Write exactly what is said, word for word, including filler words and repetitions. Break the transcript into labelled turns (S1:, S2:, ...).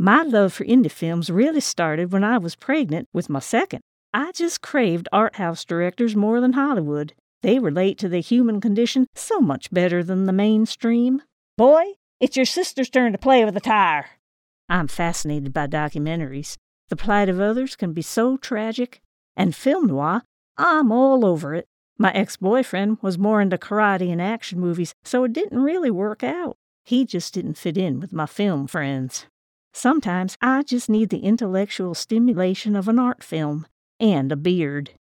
S1: My love for indie films really started when I was pregnant with my second. I just craved art house directors more than Hollywood. They relate to the human condition so much better than the mainstream. Boy, it's your sister's turn to play with a tire. I'm fascinated by documentaries. The plight of others can be so tragic. And film noir, I'm all over it. My ex-boyfriend was more into karate and action movies, so it didn't really work out. He just didn't fit in with my film friends. Sometimes I just need the intellectual stimulation of an art film and a beard.